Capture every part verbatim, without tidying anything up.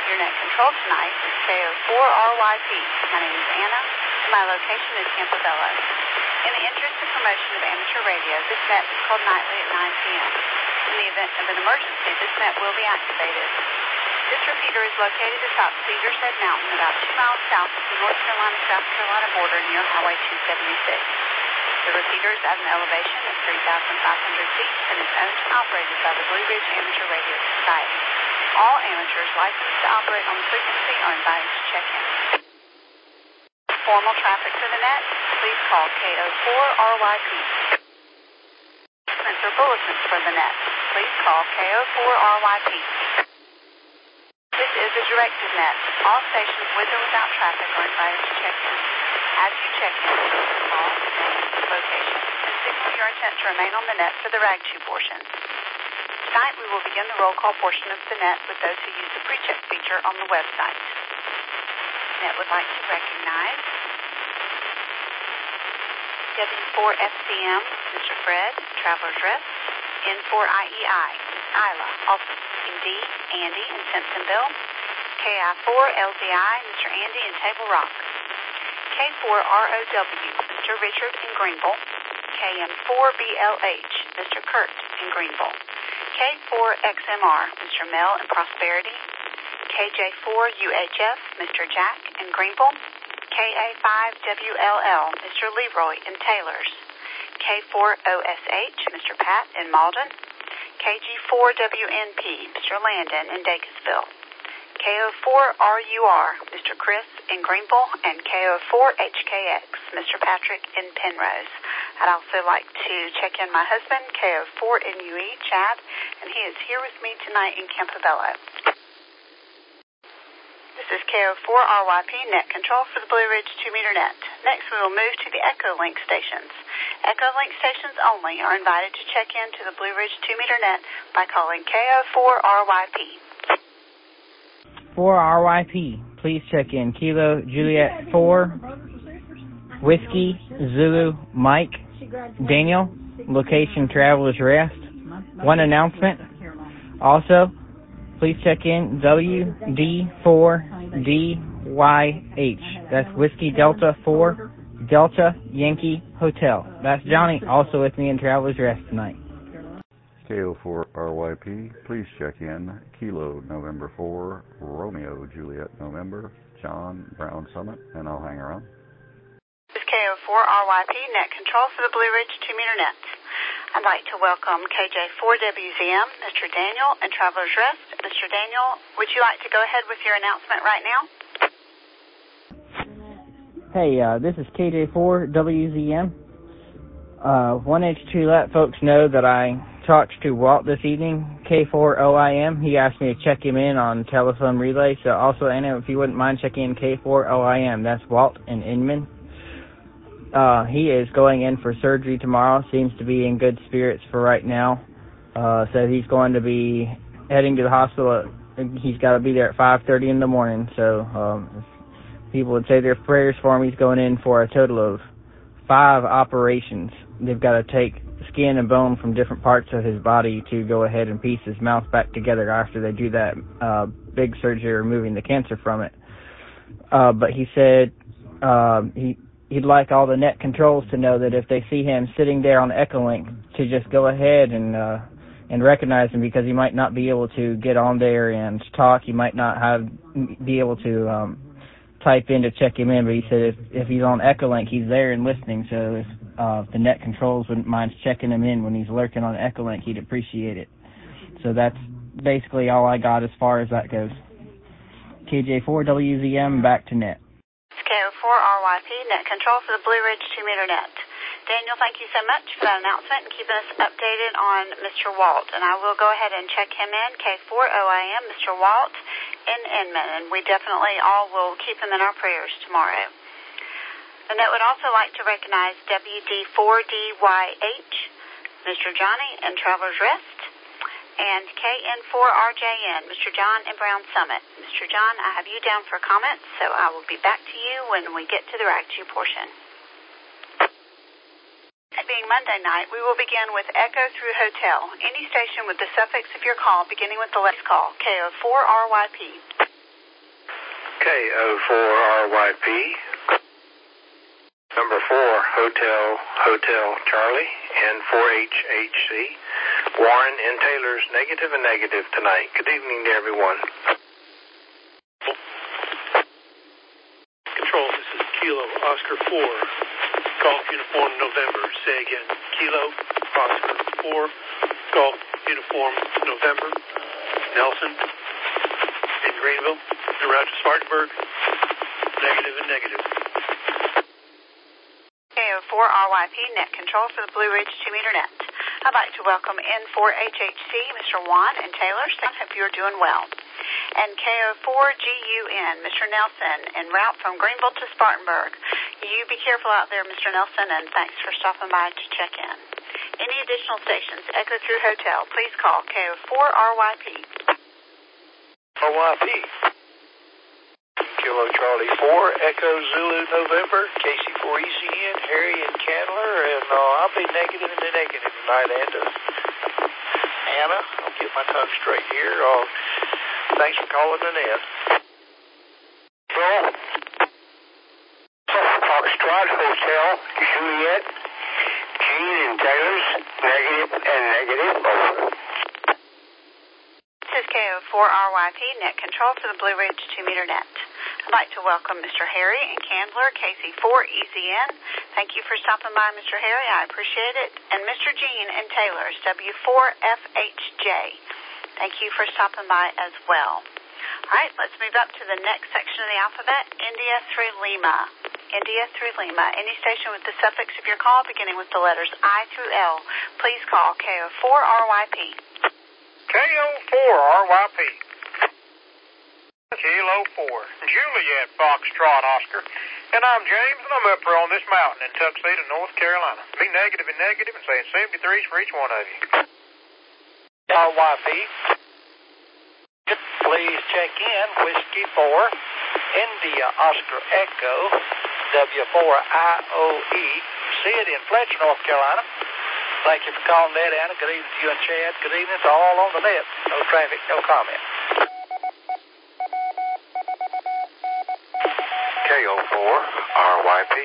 Your net control tonight is K O four R Y P. My name is Anna, and my location is Campobello. In the interest of promotion of amateur radio, this net is called nightly at nine p.m. In the event of an emergency, this net will be activated. This repeater is located atop Cedars Head Mountain, about two miles south of the North Carolina-South Carolina border near Highway two seventy-six. The repeater is at an elevation of three thousand five hundred feet and is owned and operated by the Blue Ridge Amateur Radio Society. All amateurs licensed to operate on the frequency are invited to check in. Formal traffic for the net, please call K O four R Y P. Announcements or bulletins for the net, please call K O four R Y P. This is a directed net. All stations with or without traffic are invited to check in. As you check in, please call the name, location, and signal your intent to remain on the net for the rag chew portion. Tonight we will begin the roll call portion of the net with those who use the pre-check feature on the website. Net would like to recognize W four F C M, Mister Fred, Traveler's Rest, N four I E I, Isla, also D, Andy in Simpsonville, K I four L Z I, Mister Andy in Table Rock, K four R O W, Mister Richard in Greenville, K M four B L H, Mister Kurt in Greenville, K four X M R, Mister Mel in Prosperity, K J four U H F, Mister Jack in Greenville, K A five W L L, Mister Leroy in Taylors, K four O S H, Mister Pat in Malden, K G four W N P, Mister Landon in Dacusville, K O four R U R, Mister Chris in Greenville, and K O four H K X, Mister Patrick in Penrose. I'd also like to check in my husband, K O four N U E, Chad, and he is here with me tonight in Campobello. This is K O four R Y P net control for the Blue Ridge two meter net. Next we will move to the Echolink stations. Echolink stations only are invited to check in to the Blue Ridge two meter net by calling K O four R Y P. four R Y P, please check in Kilo Juliet four, Whiskey Zulu Mike Daniel, location Traveler's Rest. One announcement. Also, please check in W D four D Y H. That's Whiskey Delta four, Delta Yankee Hotel. That's Johnny, also with me in Traveler's Rest tonight. K O four R Y P, please check in Kilo November four, Romeo Juliet November, John Brown Summit, and I'll hang around. This is K O four R Y P net control for the Blue Ridge two meter net. I'd like to welcome K J four W Z M, Mister Daniel, and Traveler's Rest. Mister Daniel, would you like to go ahead with your announcement right now? Hey, uh, this is K J four W Z M. Uh, wanted to let folks know that I talked to Walt this evening, K four O I M. He asked me to check him in on telephone relay. So also, Anna, if you wouldn't mind checking in K four O I M, that's Walt in Inman. Uh, he is going in for surgery tomorrow. Seems to be in good spirits for right now. Uh, so he's going to be heading to the hospital. He's got to be there at five thirty in the morning. So um, if people would say their prayers for him. He's going in for a total of five operations. They've got to take skin and bone from different parts of his body to go ahead and piece his mouth back together after they do that uh, big surgery removing the cancer from it. Uh, but he said uh, he... he'd like all the net controls to know that if they see him sitting there on Echolink, to just go ahead and uh, and recognize him, because he might not be able to get on there and talk. He might not have be able to um, type in to check him in. But he said if, if he's on Echolink, he's there and listening. So if uh, the net controls wouldn't mind checking him in when he's lurking on Echolink, he'd appreciate it. So that's basically all I got as far as that goes. K J four W Z M, back to net. K O four R Y P, net control for the Blue Ridge two meter net. Daniel, thank you so much for that announcement and keeping us updated on Mister Walt. And I will go ahead and check him in, K four O I M, Mister Walt in Inman. And we definitely all will keep him in our prayers tomorrow. The net would also like to recognize W D four D Y H, Mister Johnny in Traveler's Rest, and K N four R J N, Mister John in Brown Summit. Mister John, I have you down for comments, so I will be back to you when we get to the rag chew portion. It being Monday night, we will begin with Echo through Hotel. Any station with the suffix of your call beginning with the let's call, K O four R Y P. K O four R Y P. Number four, Hotel, Hotel Charlie, N four H H C. Warren and Taylor's negative and negative tonight. Good evening to everyone. Control, this is Kilo Oscar four, Golf Uniform November. Say again, Kilo Oscar four, Golf Uniform November. Nelson in Greenville, en route to Spartanburg, negative and negative. K O four R Y P, net control for the Blue Ridge two meter net. I'd like to welcome N four H H C, Mister Juan and Taylor. I hope you're doing well. And K O four G U N, Mister Nelson, en route from Greenville to Spartanburg. You be careful out there, Mister Nelson, and thanks for stopping by to check in. Any additional stations, Echo through Hotel, please call K O four R Y P. R Y P. Kilo Charlie four, Echo Zulu November, K C four E C N, Harry and Candler, and uh, I'll be negative and negative tonight, and uh, Anna, I'll get my tongue straight here. Uh, thanks for calling in in. Well, Foxtrot Hotel, Juliet, Gene and Taylor's, negative and negative, over. This is K O four R Y P, net control for the Blue Ridge two meter net. I'd like to welcome Mister Harry and Candler, K C four E Z N. Thank you for stopping by, Mister Harry. I appreciate it. And Mister Gene and Taylor's, W four F H J. Thank you for stopping by as well. All right, let's move up to the next section of the alphabet, India through Lima. India through Lima. Any station with the suffix of your call beginning with the letters I through L, please call K O four R Y P. K O four R Y P. Kilo four, Juliet Foxtrot Oscar, and I'm James, and I'm up here on this mountain in Tuxedo, North Carolina. Be negative and negative and saying seventy-threes for each one of you. R Y P. Please check in, Whiskey four, India Oscar Echo, W four I O E, Sid in Fletcher, North Carolina. Thank you for calling that, Anna. Good evening to you and Chad. Good evening to all on the net. No traffic, no comment. K O four R Y P.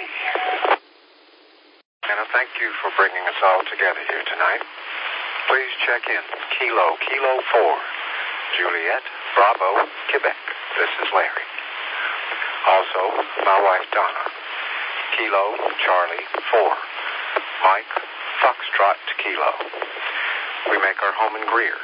Anna, thank you for bringing us all together here tonight. Please check in. Kilo, Kilo four, Juliet, Bravo, Quebec. This is Larry. Also, my wife Donna. Kilo, Charlie, four, Mike, Foxtrot to Kilo. We make our home in Greer.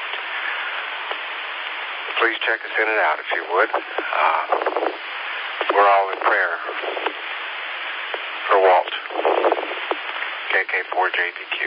Please check us in and out if you would. Uh, we're all in prayer for Walt. K K four J B Q.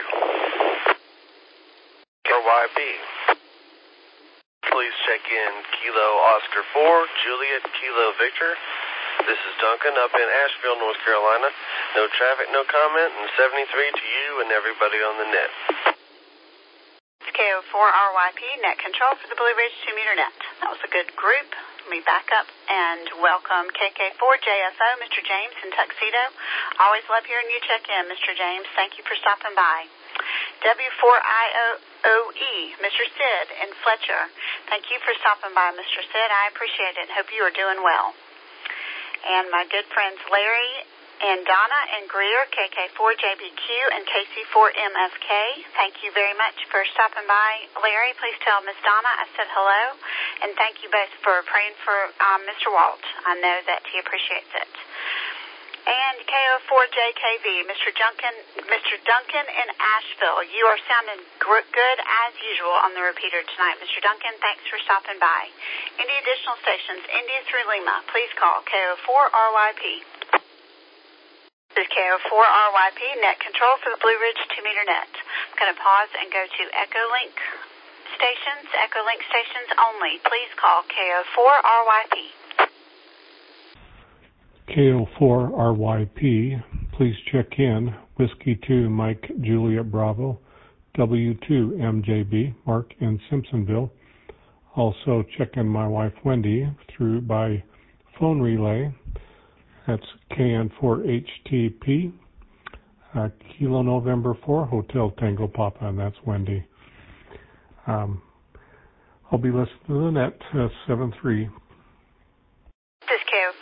R Y P. Please check in Kilo Oscar four, Juliet Kilo Victor. This is Duncan up in Asheville, North Carolina. No traffic, no comment, and seventy-three to you and everybody on the net. It's K O four R Y P, net control for the Blue Ridge two meter net. That was a good group. Let me back up and welcome K K four J S O, Mister James in Tuxedo. Always love hearing you check in, Mister James. Thank you for stopping by. W four I O E, Mister Sid in Fletcher. Thank you for stopping by, Mister Sid. I appreciate it and hope you are doing well. And my good friends Larry and Donna and Greer, K K four J B Q and K C four M F K. Thank you very much for stopping by. Larry, please tell Miss Donna I said hello. And thank you both for praying for um, Mister Walt. I know that he appreciates it. And K O four J K V, Mister Duncan, Mister Duncan in Asheville. You are sounding gr- good as usual on the repeater tonight, Mister Duncan. Thanks for stopping by. Any additional stations, India through Lima, please call K O four R Y P. This is K O four R Y P, net control for the Blue Ridge two meter net. I'm going to pause and go to Echolink stations, Echolink stations only. Please call K O four R Y P. K O four R Y P, please check in, Whiskey two, Mike, Juliet, Bravo, W two, M J B, Mark in Simpsonville. Also check in my wife Wendy through by phone relay. That's K N four H T P, uh, Kilo November four, Hotel Tango Papa, and that's Wendy. Um, I'll be listening to the net, uh, seven three.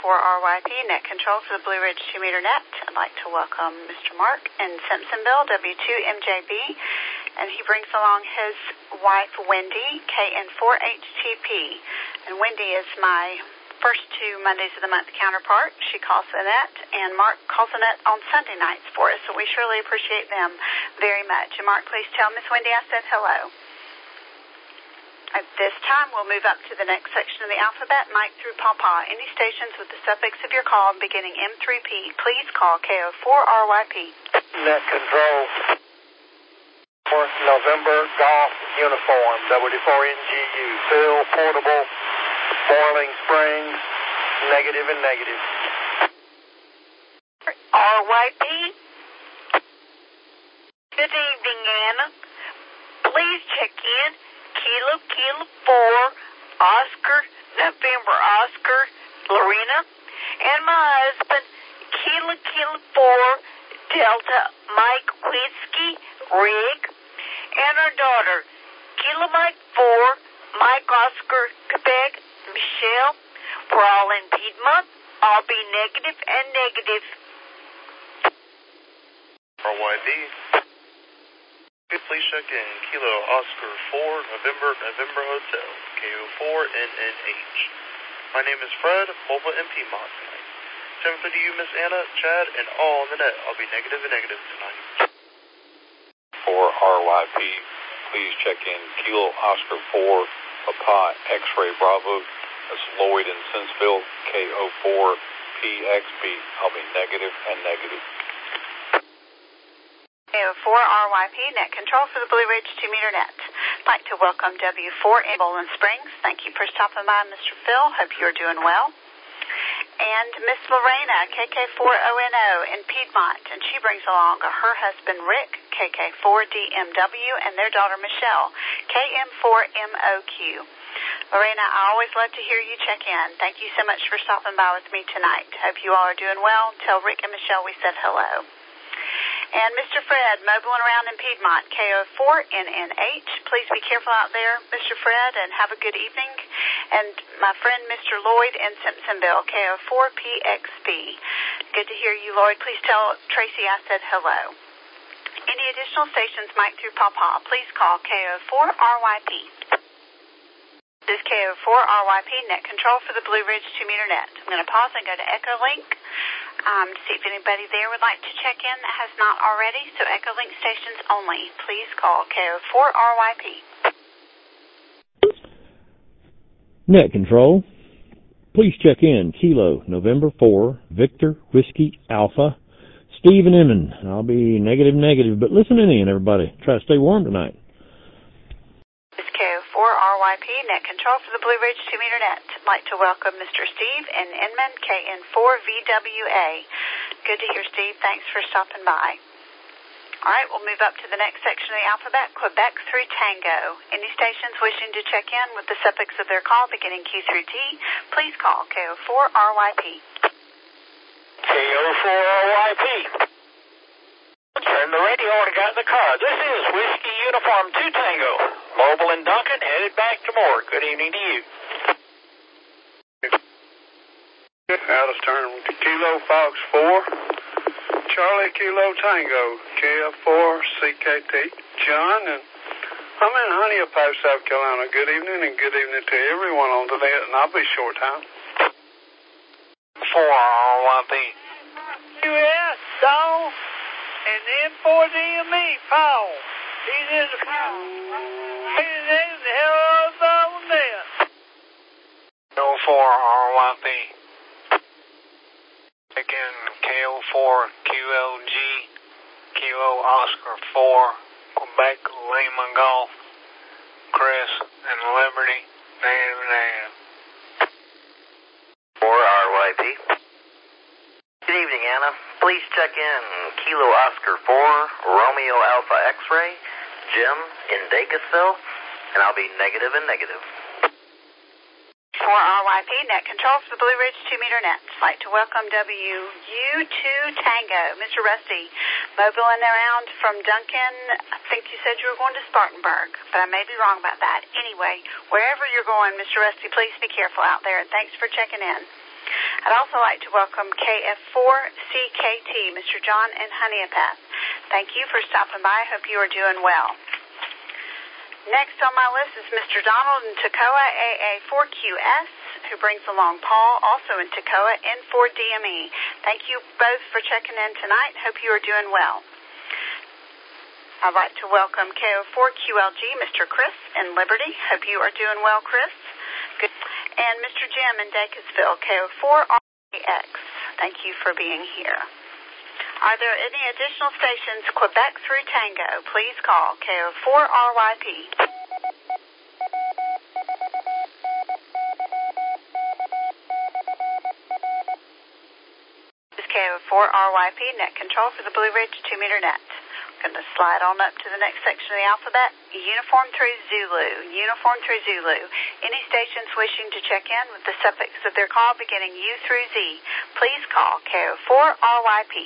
four R Y P, net control for the Blue Ridge two meter net. I'd like to welcome Mister Mark in Simpsonville, W two M J B, and he brings along his wife, Wendy, K N four H T P. And Wendy is my first two Mondays of the month counterpart. She calls Annette, and Mark calls Annette on Sunday nights for us, so we surely appreciate them very much. And Mark, please tell Miss Wendy I said hello. At this time, we'll move up to the next section of the alphabet, Mike through Pawpaw. Any stations with the suffix of your call beginning M three P, please call K O four R Y P. Net control for November Golf Uniform, W four N G U, Phil Portable, Boiling Springs, negative and negative. R Y P. Good evening, Anna. Please check in. Kilo, Kilo four, Oscar, November, Oscar, Lorena, and my husband, Kilo, Kilo four, Delta, Mike, Whiskey, Rick, and our daughter, Kilo, Mike four, Mike, Oscar, Quebec, Michelle. We're all in Piedmont. I'll be negative and negative. R Y B. Please check in. Kilo Oscar four, November, November Hotel, K O four N N H. My name is Fred, mobile in Piedmont tonight. Same for you, Miss Anna, Chad, and all on the net. I'll be negative and negative tonight. For R Y P, please check in. Kilo Oscar four, Papa X-Ray Bravo. That's Lloyd in Sinceville, K O four P X B. I'll be negative and negative. K O four R Y P, net control for the Blue Ridge two meter net. I'd like to welcome W four in Bowling Springs. Thank you for stopping by, Mister Phil. Hope you're doing well. And Miss Lorena, K K four O N O in Piedmont, and she brings along her husband, Rick, K K four D M W, and their daughter, Michelle, K M four M O Q. Lorena, I always love to hear you check in. Thank you so much for stopping by with me tonight. Hope you all are doing well. Tell Rick and Michelle we said hello. And Mister Fred, mobile and around in Piedmont, K O four N N H. Please be careful out there, Mister Fred, and have a good evening. And my friend, Mister Lloyd in Simpsonville, K O four P X B. Good to hear you, Lloyd. Please tell Tracy I said hello. Any additional stations, Mike through Pawpaw, please call K O four R Y P. This is K O four R Y P, net control for the Blue Ridge two meter net. I'm going to pause and go to Echolink. Um, to see if anybody there would like to check in that has not already. So Echolink stations only. Please call K O four R Y P. Net control. Please check in. Kilo, November four, Victor, Whiskey, Alpha, Steve and Emmon. I'll be negative, negative, but listening in, everybody. Try to stay warm tonight. This is K O four R Y P, net control for the Blue Ridge two meter net. I'd like to welcome Mister Steve and Inman, K N four V W A. Good to hear, Steve. Thanks for stopping by. All right, we'll move up to the next section of the alphabet, Quebec through Tango. Any stations wishing to check in with the suffix of their call beginning Q through T, please call K O four R Y P. K O four R Y P. Turn the radio on and got in the car. This is Whiskey Uniform two Tango. Mobile and Duncan headed back to Moore. Good evening to you. Out of turn to Kilo Fox four, Charlie Kilo Tango, K F four C K T. John, and I'm in Honeypot, South Carolina. Good evening, and good evening to everyone on the net, and I'll be short time. four R Y P. U S, Saul, and then four D M E, Paul. He's in the car. He's in the hell of the net. K O four R Y P. Again, K O four Q L G, Kilo Oscar four, Quebec Lima Golf, Chris and Liberty, negative negative. four R Y P. Good evening, Anna. Please check in Kilo Oscar four, Romeo Alpha X-Ray, Jim in Dacusville, and I'll be negative and negative. four R Y P, net control for the Blue Ridge two meter net. I'd like to welcome W U two Tango, Mister Rusty, mobile and around from Duncan. I think you said you were going to Spartanburg, but I may be wrong about that. Anyway, wherever you're going, Mister Rusty, please be careful out there, and thanks for checking in. I'd also like to welcome K F four C K T, Mister John in Honeypath. Thank you for stopping by. I hope you are doing well. Next on my list is Mister Donald in Toccoa, A A four Q S, who brings along Paul, also in Toccoa, N four D M E. Thank you both for checking in tonight. Hope you are doing well. I'd like to welcome K O four Q L G, Mister Chris in Liberty. Hope you are doing well, Chris. Good. And Mister Jim in Dacusville, K O four R X. Thank you for being here. Are there any additional stations, Quebec through Tango? Please call K O four R Y P. This is K O four R Y P, net control for the Blue Ridge two meter net. I'm going to slide on up to the next section of the alphabet. Uniform through Zulu. Uniform through Zulu. Any stations wishing to check in with the suffix of their call beginning U through Z, please call K O four R Y P.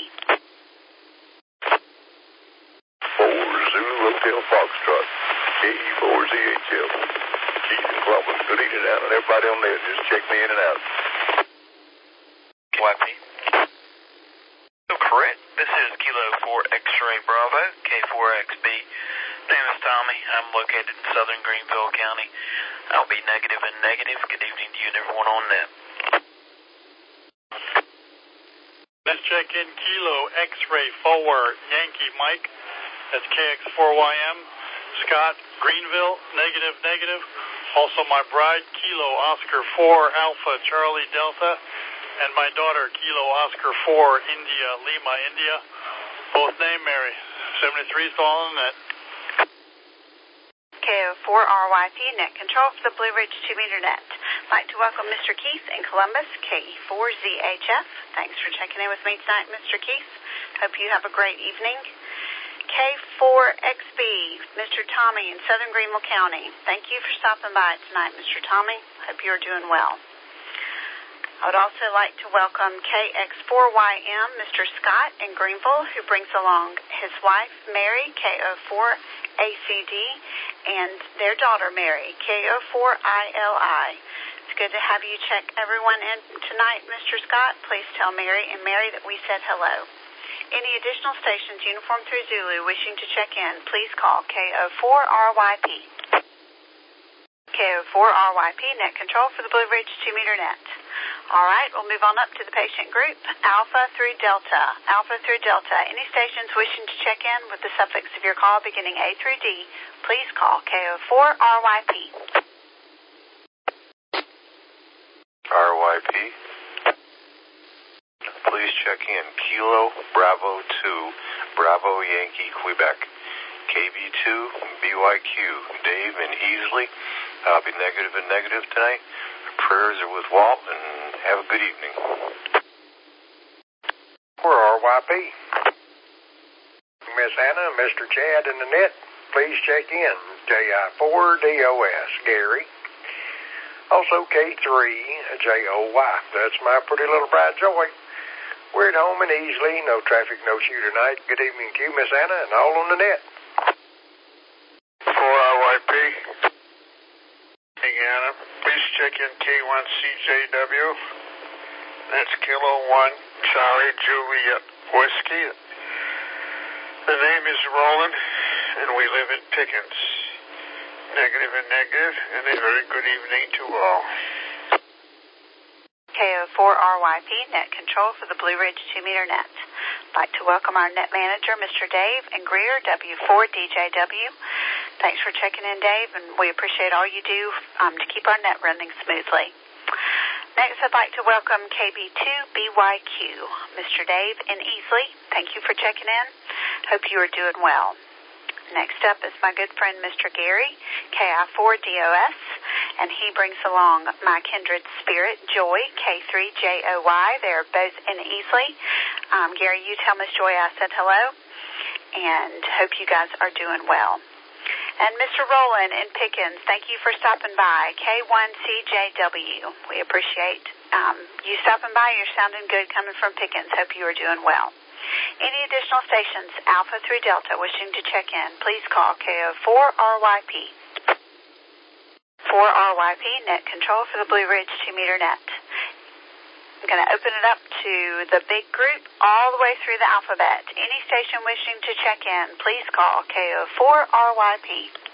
four Zulu Hotel Foxtrot, K four Z H F, Keith and Columbus. Good evening, Anna, and everybody on there. Just check me in and out. Y P. So correct. This is Kilo four X-Ray Bravo, K four X B. Name is Tommy. I'm located in southern Greenville County. I'll be negative and negative. Good evening to you and everyone on net. Let's check in Kilo X-Ray four Yankee Mike. That's K X four Y M. Scott, Greenville, negative, negative. Also my bride, Kilo Oscar four Alpha Charlie Delta. And my daughter, Kilo Oscar four India Lima India. Both named Mary. seventy-three is all on net. K O four R Y P, net control for the Blue Ridge two meter net. I'd like to welcome Mister Keith in Columbus, K four Z H F. Thanks for checking in with me tonight, Mister Keith. Hope you have a great evening. K four X B, Mister Tommy in southern Greenville County. Thank you for stopping by tonight, Mister Tommy. Hope you're doing well. I would also like to welcome K X four Y M, Mister Scott in Greenville, who brings along his wife, Mary, K O four A C D, and their daughter, Mary, K O four I L I. It's good to have you check everyone in tonight, Mister Scott. Please tell Mary and Mary that we said hello. Any additional stations, uniform through Zulu, wishing to check in, please call K O four R Y P. K O four R Y P, net control for the Blue Ridge two meter net. All right, we'll move on up to the patient group, Alpha through Delta. Alpha through Delta. Any stations wishing to check in with the suffix of your call beginning A through D, please call K O four R Y P. R Y P. Please check in Kilo Bravo two, Bravo Yankee, Quebec. K B two, B Y Q, Dave in Easley. I'll be negative and negative tonight. Prayers are with Walt, and have a good evening. For R Y P. Miss Anna and Mister Chad in the net, please check in. J I four D O S, Gary. Also K three J O Y. That's my pretty little bride, Joy. We're at home in Easley. No traffic, no shoe tonight. Good evening to you, Miss Anna, and all on the net. For R Y P. Hey, Anna, please check in K one C J W. That's Kilo one Charlie Juliet Whiskey. The name is Roland, and we live in Pickens. Negative and negative, and a very good evening to all. K O four R Y P, net control for the Blue Ridge two meter net. I'd like to welcome our net manager, Mister Dave and Greer, W four D J W. Thanks for checking in, Dave, and we appreciate all you do um, to keep our net running smoothly. Next, I'd like to welcome K B two B Y Q, Mister Dave in Easley. Thank you for checking in. Hope you are doing well. Next up is my good friend, Mister Gary, K I four D O S, and he brings along my kindred spirit, Joy, K three J O Y. They're both in Easley. Um, Gary, you tell Miss Joy I said hello, and hope you guys are doing well. And Mister Rowland in Pickens, thank you for stopping by, K one C J W. We appreciate um, you stopping by. You're sounding good coming from Pickens. Hope you are doing well. Any additional stations, Alpha through Delta, wishing to check in, please call K O four R Y P. four R Y P, net control for the Blue Ridge two meter net. I'm going to open it up to the big group all the way through the alphabet. Any station wishing to check in, please call K O four R Y P.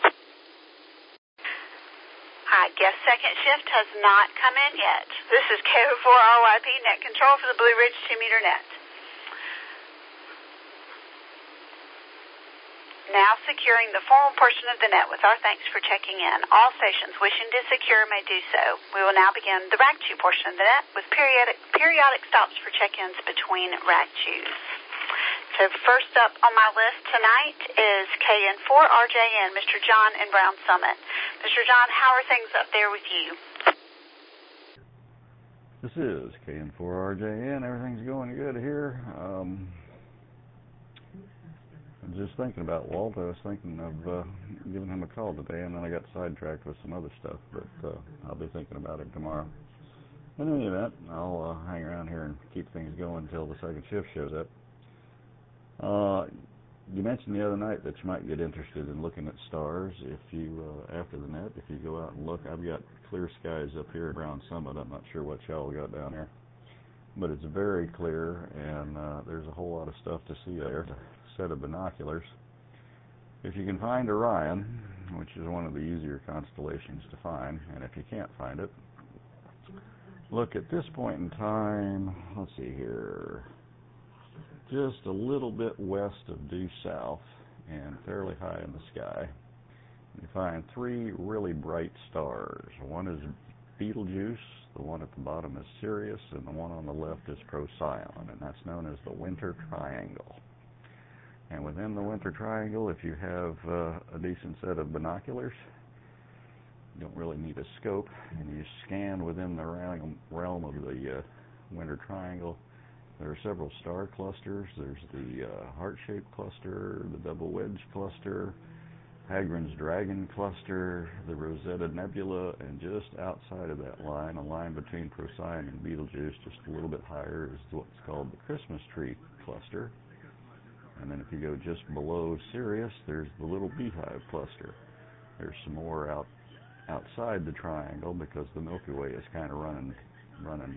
I guess second shift has not come in yet. This is K O four R Y P, net control for the Blue Ridge two meter net. Now securing the formal portion of the net with our thanks for checking in. All stations wishing to secure may do so. We will now begin the rack two portion of the net with periodic periodic stops for check-ins between rack twos. So first up on my list tonight is K N four R J N, Mister John in Brown Summit. Mister John, how are things up there with you? This is K N four R J N. Everything's going good here. Um, I'm just thinking about Walt. I was thinking of uh, giving him a call today, and then I got sidetracked with some other stuff, but uh, I'll be thinking about him tomorrow. In any event, I'll uh, hang around here and keep things going until the second shift shows up. Uh, you mentioned the other night that you might get interested in looking at stars if you, uh, after the net, if you go out and look. I've got clear skies up here at Brown Summit. I'm not sure what y'all got down there, but it's very clear, and uh, there's a whole lot of stuff to see there. Set of binoculars. If you can find Orion, which is one of the easier constellations to find, and if you can't find it, look at this point in time, let's see here, just a little bit west of due south and fairly high in the sky, you find three really bright stars. One is Betelgeuse, the one at the bottom is Sirius, and the one on the left is Procyon, and that's known as the Winter Triangle. And within the Winter Triangle, if you have uh, a decent set of binoculars, you don't really need a scope, and you scan within the realm, realm of the uh, Winter Triangle, there are several star clusters. There's the uh, heart-shaped cluster, the double wedge cluster, Hagren's Dragon cluster, the Rosetta Nebula, and just outside of that line, a line between Procyon and Betelgeuse, just a little bit higher, is what's called the Christmas Tree cluster. And then if you go just below Sirius, there's the Little Beehive cluster. There's some more out outside the triangle because the Milky Way is kind of running running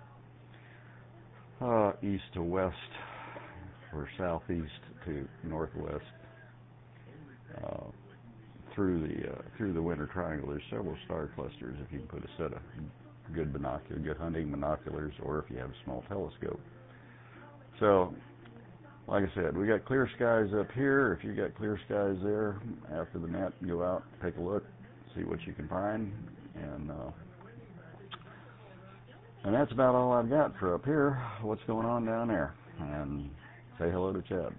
uh, uh, east to west or southeast to northwest uh, through the uh, through the Winter Triangle. There's several star clusters if you can put a set of good binoculars, good hunting binoculars, or if you have a small telescope. So, like I said, we got clear skies up here. If you got clear skies there, after the net, go out, take a look, see what you can find, and uh, and that's about all I've got for up here. What's going on down there? And say hello to Chad.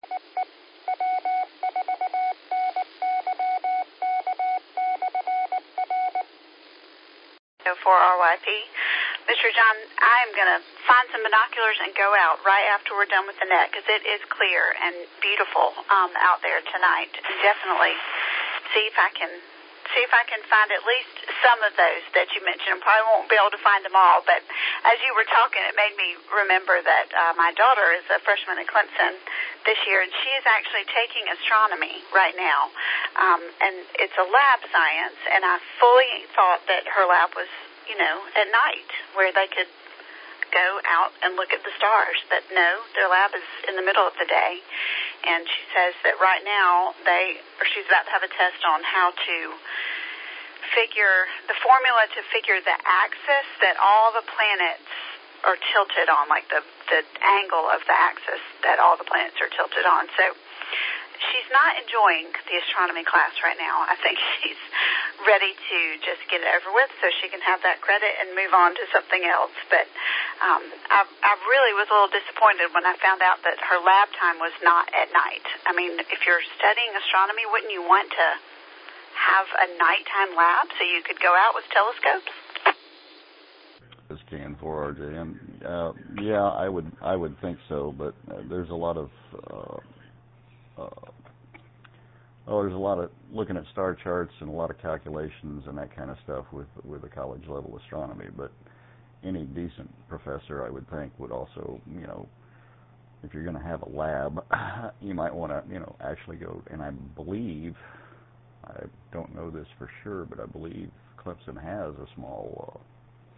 For R Y P. Mister John, I'm going to find some binoculars and go out right after we're done with the net because it is clear and beautiful um, out there tonight. And definitely see if I can see if I can find at least some of those that you mentioned. I probably won't be able to find them all, but as you were talking, it made me remember that uh, my daughter is a freshman at Clemson this year, and she is actually taking astronomy right now. Um, and it's a lab science, and I fully thought that her lab was, you know, at night where they could go out and look at the stars. But no, their lab is in the middle of the day. And she says that right now they, or she's about to have a test on how to figure, the formula to figure the axis that all the planets are tilted on, like the, the angle of the axis that all the planets are tilted on. So she's not enjoying the astronomy class right now. I think she's ready to just get it over with so she can have that credit and move on to something else. But um, I, I really was a little disappointed when I found out that her lab time was not at night. I mean, if you're studying astronomy, wouldn't you want to have a nighttime lab so you could go out with telescopes? This K N four R J M. Uh, yeah, I would I would think so, but uh, there's a lot of uh, uh, oh, there's a lot of looking at star charts and a lot of calculations and that kind of stuff with with a college level astronomy. But any decent professor, I would think, would also, you know, if you're going to have a lab, you might want to, you know, actually go. And I believe, I don't know this for sure, but I believe Clemson has a small uh,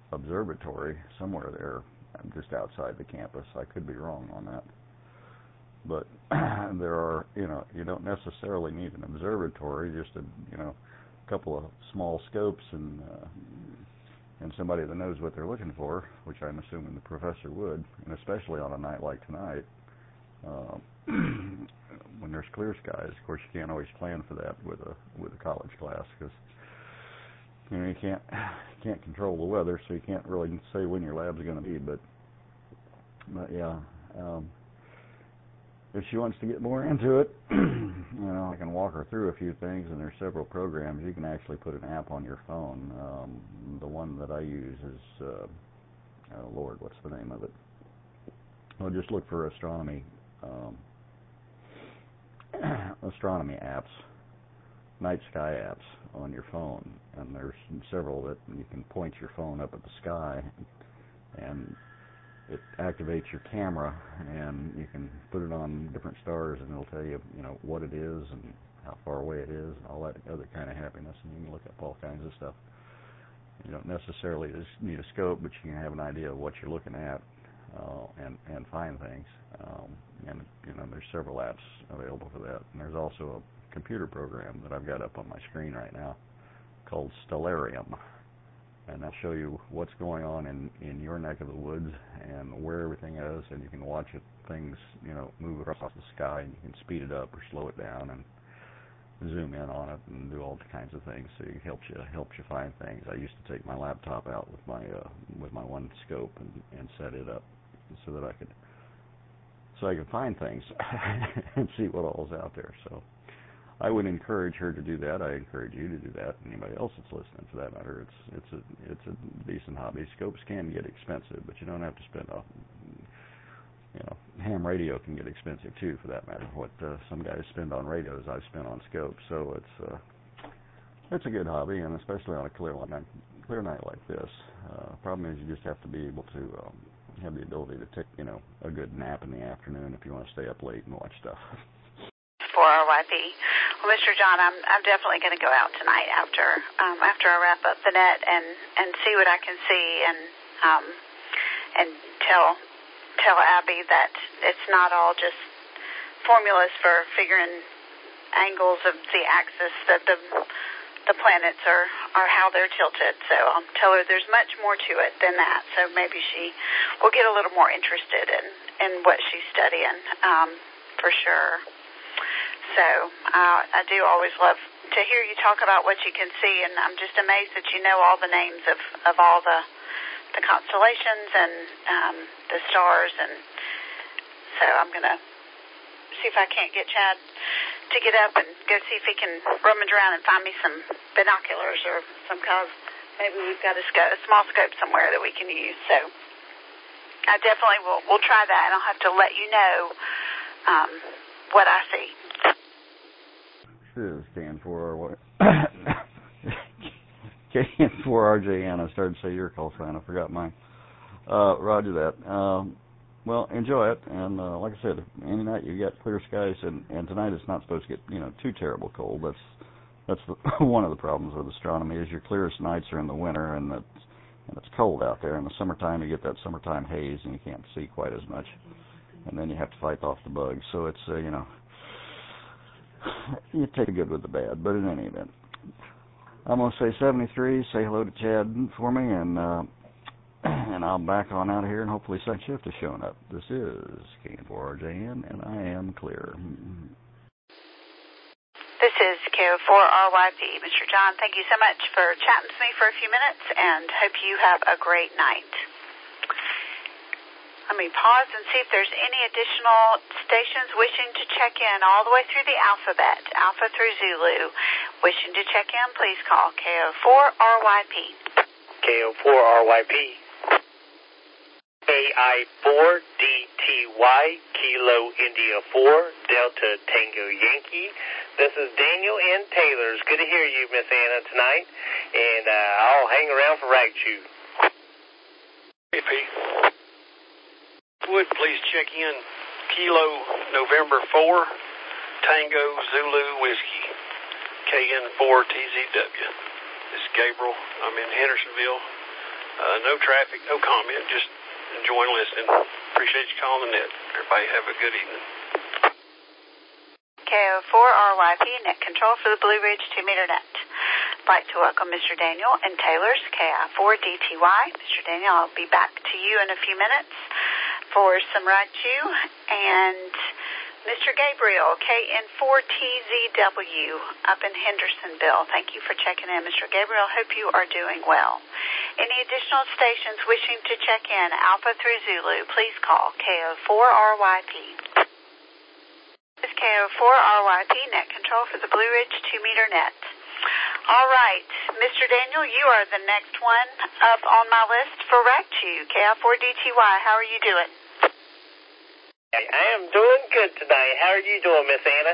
observatory somewhere there, just outside the campus. I could be wrong on that. But there are, you know, you don't necessarily need an observatory, just a, you know, couple of small scopes and uh, and somebody that knows what they're looking for, which I'm assuming the professor would, and especially on a night like tonight, uh, when there's clear skies. Of course, you can't always plan for that with a with a college class, because you know you can't you can't control the weather, so you can't really say when your lab's going to be. But but yeah. Um, If she wants to get more into it, you know, I can walk her through a few things, and there's several programs. You can actually put an app on your phone. Um, the one that I use is, uh, oh Lord, what's the name of it? Well, just look for astronomy, um, astronomy apps, night sky apps on your phone, and there's several that you can point your phone up at the sky, and it activates your camera, and you can put it on different stars, and it'll tell you, you know, what it is and how far away it is, and all that other kind of happiness. And you can look up all kinds of stuff. You don't necessarily just need a scope, but you can have an idea of what you're looking at, uh, and and find things. Um, and you know, there's several apps available for that. And there's also a computer program that I've got up on my screen right now called Stellarium. And that'll show you what's going on in, in your neck of the woods and where everything is, and you can watch it, things, you know, move across the sky, and you can speed it up or slow it down and zoom in on it and do all kinds of things. So it helps you helps you find things. I used to take my laptop out with my uh, with my one scope and, and set it up so that I could so I could find things and see what all's out there. So I would encourage her to do that. I encourage you to do that. Anybody else that's listening, for that matter. It's it's a it's a decent hobby. Scopes can get expensive, but you don't have to spend a, you know, ham radio can get expensive too, for that matter. What uh, some guys spend on radios, I've spent on scopes. So it's uh, it's a good hobby, and especially on a clear night, clear night like this. Uh, problem is you just have to be able to um, have the ability to take, you know, a good nap in the afternoon if you want to stay up late and watch stuff. For R Y P. Well, Mister John, I'm I'm definitely going to go out tonight after um, after I wrap up the net and, and see what I can see, and um, and tell tell Abby that it's not all just formulas for figuring angles of the axis, that the the planets are, are how they're tilted. So I'll tell her there's much more to it than that. So maybe she will get a little more interested in, in what she's studying, um, for sure. So uh, I do always love to hear you talk about what you can see, and I'm just amazed that you know all the names of, of all the the constellations and um, the stars. And so I'm going to see if I can't get Chad to get up and go see if he can rummage around and find me some binoculars or some kind of, maybe we've got a, scope, a small scope somewhere that we can use. So I definitely will we'll try that, and I'll have to let you know um, what I see. K N four R J N. I started to say your call sign. I forgot mine. Uh, roger that. Um, well, enjoy it. And uh, like I said, any night you get clear skies, and, and tonight it's not supposed to get, you know, too terrible cold. That's that's the, one of the problems with astronomy is your clearest nights are in the winter, and that's, and it's cold out there. In the summertime, you get that summertime haze, and you can't see quite as much. And then you have to fight off the bugs. So it's, uh, you know, you take the good with the bad. But in any event, I'm going to say seventy-three, say hello to Chad for me, and uh, and I'll back on out of here, and hopefully second shift is showing up. This is K N four R J N, and I am clear. This is K O four R Y P. Mister John, thank you so much for chatting with me for a few minutes, and hope you have a great night. Let me pause and see if there's any additional stations wishing to check in all the way through the alphabet, Alpha through Zulu. Wishing to check in, please call K O four R Y P. K O four R Y P. A I four D T Y, Kilo India four, Delta Tango Yankee. This is Daniel N. Taylor's. Good to hear you, Miss Anna, tonight. And uh, I'll hang around for Ragchu. Hey, P. Would please check in Kilo November four, Tango Zulu Whiskey, K N four T Z W. This is Gabriel. I'm in Hendersonville. Uh, no traffic, no comment, just enjoying listening. Appreciate you calling the net. Everybody have a good evening. K O four R Y P, net control for the Blue Ridge two meter net. I'd like to welcome Mister Daniel and Taylor's K I four D T Y. Mister Daniel, I'll be back to you in a few minutes for some Raichu. And Mister Gabriel, K N four T Z W up in Hendersonville. Thank you for checking in, Mister Gabriel. Hope you are doing well. Any additional stations wishing to check in, Alpha through Zulu, please call K O four R Y P. This is K O four R Y P, net control for the Blue Ridge two meter net. All right, Mister Daniel, you are the next one up on my list for Raichu, K I four D T Y. How are you doing? I am doing good tonight. How are you doing, Miss Anna?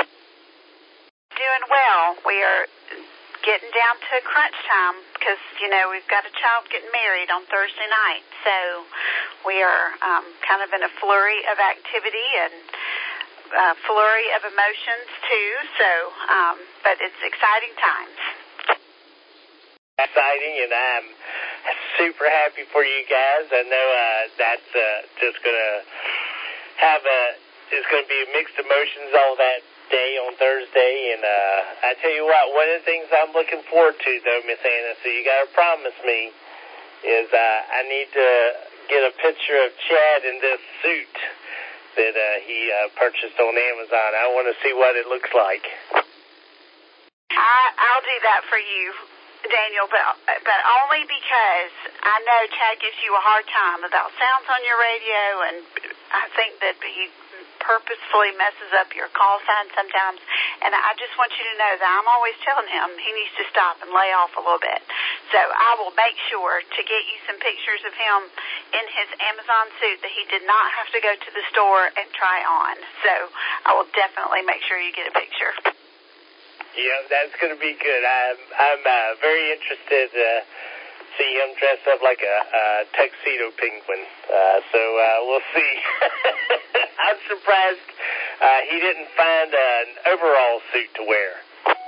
Doing well. We are getting down to crunch time because, you know, we've got a child getting married on Thursday night. So we are um, kind of in a flurry of activity and uh, flurry of emotions, too. So, um, but it's exciting times. Exciting, and I'm super happy for you guys. I know uh, that's uh, just going to have a, it's going to be mixed emotions all that day on Thursday, and uh, I tell you what, one of the things I'm looking forward to, though, Miss Anna, so you got to promise me, is uh, I need to get a picture of Chad in this suit that uh, he uh, purchased on Amazon. I want to see what it looks like. I, I'll do that for you, Daniel, but but only because I know Chad gives you a hard time about sounds on your radio, and I think that he purposefully messes up your call sign sometimes, and I just want you to know that I'm always telling him he needs to stop and lay off a little bit. So I will make sure to get you some pictures of him in his Amazon suit that he did not have to go to the store and try on. So I will definitely make sure you get a picture. Yeah, that's going to be good. I'm, I'm uh, very interested to see him dressed up like a, a tuxedo penguin. Uh, so uh, we'll see. I'm surprised uh, he didn't find an overall suit to wear.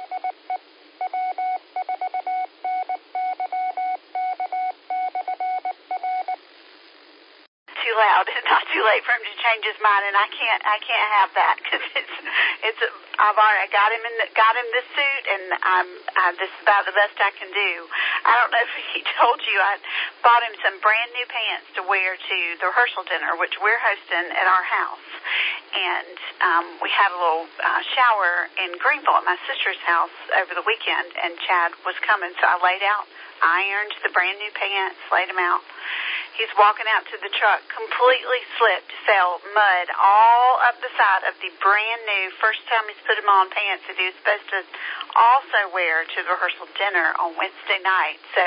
Too loud. It's not too late for him to change his mind, and I can't. I can't have that because it's. It's. A, I've already I got him in. The, got him this suit, and I'm. I, this is about the best I can do. I don't know if he told you. I bought him some brand new pants to wear to the rehearsal dinner, which we're hosting at our house, and um, we had a little uh, shower in Greenville at my sister's house over the weekend, and Chad was coming, so I laid out, ironed the brand new pants, laid them out. He's walking out to the truck, completely slipped, fell, mud all up the side of the brand new, first time he's put him on pants that he was supposed to also wear to the rehearsal dinner on Wednesday night. So,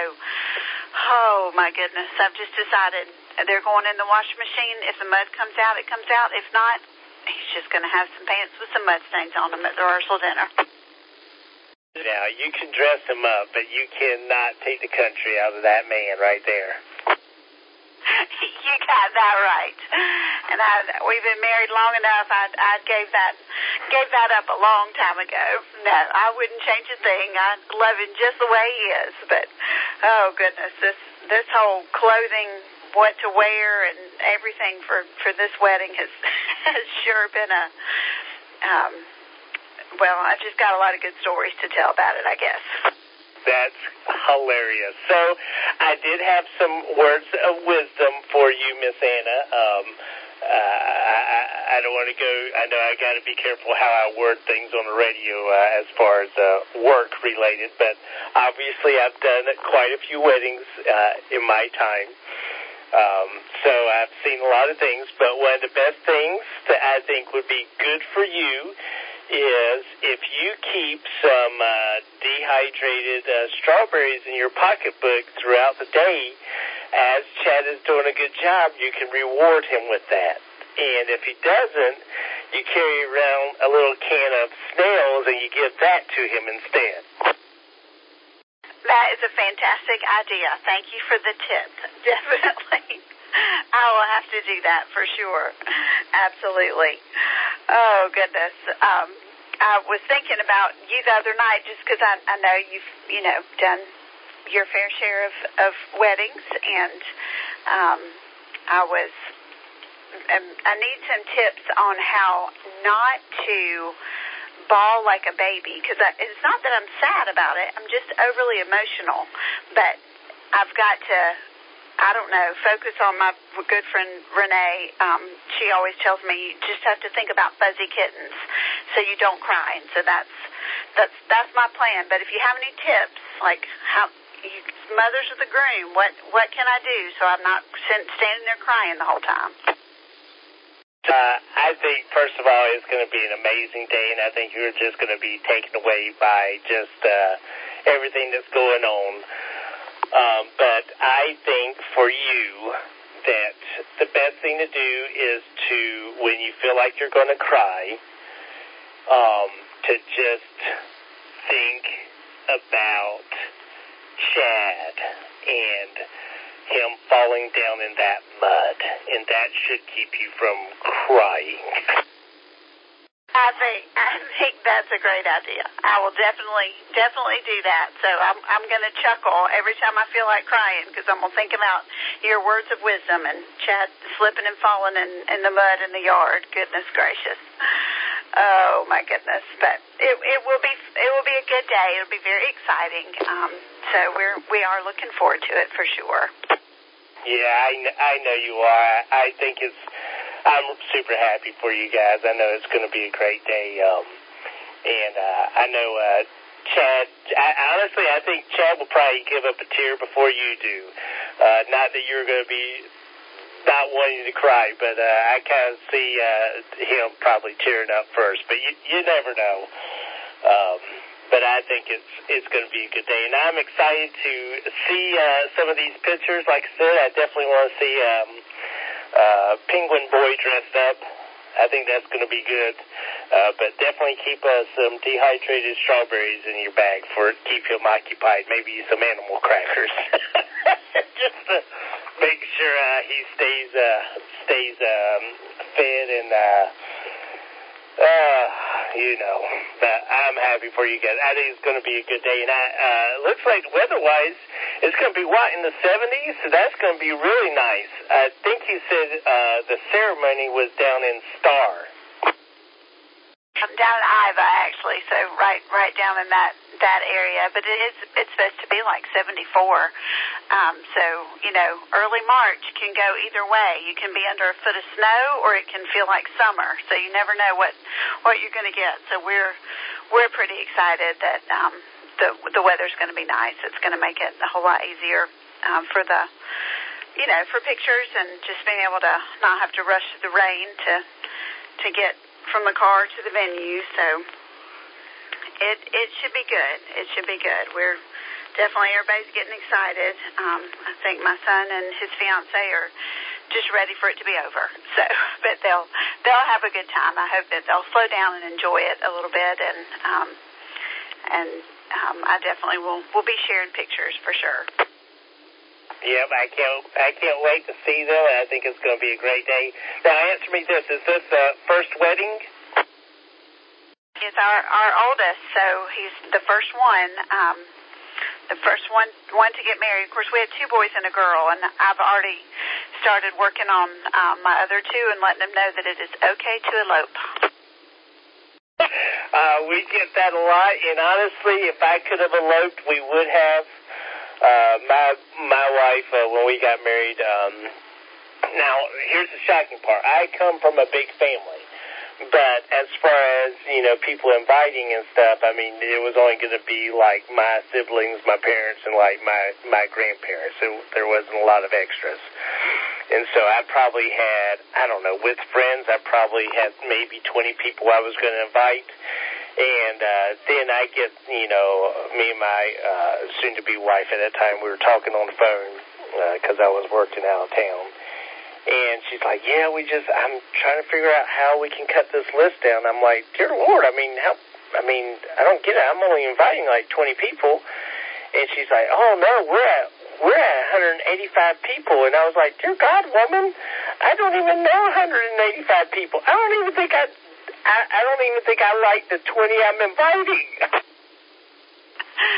oh my goodness, I've just decided they're going in the washing machine. If the mud comes out, it comes out. If not, he's just going to have some pants with some mud stains on them at the rehearsal dinner. Now, you can dress him up, but you cannot take the country out of that man right there. You got that right. And I, we've been married long enough. I, I gave that gave that up a long time ago. No, I wouldn't change a thing. I love him just the way he is. But oh goodness, this this whole clothing, what to wear, and everything for, for this wedding has has sure been a. Um, well, I've just got a lot of good stories to tell about it, I guess. That's hilarious. So I did have some words of wisdom for you, Miss Anna. Um, uh, I, I don't want to go, I know I got to be careful how I word things on the radio uh, as far as uh, work related, but obviously I've done quite a few weddings uh, in my time. Um, so I've seen a lot of things, but one of the best things that I think would be good for you is if you keep some uh, dehydrated uh, strawberries in your pocketbook throughout the day, as Chad is doing a good job, you can reward him with that. And if he doesn't, you carry around a little can of snails and you give that to him instead. That is a fantastic idea. Thank you for the tip. Definitely. I will have to do that for sure. Absolutely. Oh, goodness. Um, I was thinking about you the other night just because I, I know you've, you know, done your fair share of, of weddings, and um, I was. Um, I need some tips on how not to bawl like a baby, because it's not that I'm sad about it. I'm just overly emotional, but I've got to, I don't know, focus on my good friend Renee. Um, she always tells me you just have to think about fuzzy kittens so you don't cry, and so that's that's that's my plan. But if you have any tips, like how you, mothers of the groom, what what can I do so I'm not standing there crying the whole time? Uh, I think, first of all, it's going to be an amazing day, and I think you're just going to be taken away by just uh, everything that's going on. Um, but I think for you that the best thing to do is to, when you feel like you're going to cry, um, to just think about Chad and him falling down in that mud, and that should keep you from crying. I think I think that's a great idea. I will definitely definitely do that. So I'm I'm going to chuckle every time I feel like crying, because I'm going to think about your words of wisdom and Chad slipping and falling in, in the mud in the yard. Goodness gracious. Oh my goodness! But it it will be it will be a good day. It'll be very exciting. Um, so we're we are looking forward to it for sure. Yeah, I, I know you are. I, I think it's. I'm super happy for you guys. I know it's going to be a great day. Um, and uh, I know uh, Chad. I, honestly, I think Chad will probably give up a tear before you do. Uh, not that you're going to be not wanting to cry, but uh, I kind of see uh, him probably tearing up first. But you, you never know. Um, but I think it's it's going to be a good day, and I'm excited to see uh, some of these pictures. Like I said, I definitely want to see um, uh, Penguin Boy dressed up. I think that's going to be good. Uh, but definitely keep uh, some dehydrated strawberries in your bag for keep him occupied. Maybe some animal crackers, just to make sure uh, he stays uh, stays um, fed and. Uh, Uh, you know, but I'm happy for you guys. I think it's going to be a good day. And I, uh, looks like weather-wise, it's going to be, what, in the seventies? So that's going to be really nice. I think you said uh, the ceremony was down in Star. I'm down in Iva, actually, so right right down in that, that area. But it is, it's supposed to be like seventy-four. Um, so, you know, early March can go either way. You can be under a foot of snow, or it can feel like summer. So you never know what, what you're going to get. So we're we're pretty excited that um, the the weather's going to be nice. It's going to make it a whole lot easier um, for the, you know, for pictures and just being able to not have to rush through the rain to to get from the car to the venue. So it it should be good. It should be good. We're definitely, everybody's getting excited. Um, I think my son and his fiance are just ready for it to be over. So, but they'll they'll have a good time. I hope that they'll slow down and enjoy it a little bit. And um, and um, I definitely will will be sharing pictures for sure. Yep, I can't I can't wait to see them. I think it's going to be a great day. Now, answer me this: is this the first wedding? It's our our oldest, so he's the first one. Um, the first one one to get married. Of course, we had two boys and a girl, and I've already started working on um, my other two and letting them know that it is okay to elope. Uh, we get that a lot, and honestly, if I could have eloped, we would have. Uh, my my wife, uh, when we got married, um, now, here's the shocking part. I come from a big family, but as far as, you know, people inviting and stuff, I mean, it was only going to be, like, my siblings, my parents, and, like, my, my grandparents. So there wasn't a lot of extras. And so I probably had, I don't know, with friends, I probably had maybe twenty people I was going to invite. And uh, then I get, you know, me and my uh, soon-to-be wife at that time, we were talking on the phone because uh, I was working out of town. And she's like, yeah, we just, I'm trying to figure out how we can cut this list down. I'm like, dear Lord, I mean, how, I mean, I don't get it. I'm only inviting like twenty people. And she's like, oh, no, we're at, we're at one hundred eighty-five people. And I was like, dear God, woman, I don't even know one hundred eighty-five people. I don't even think I... I, I don't even think I like the twenty I'm inviting.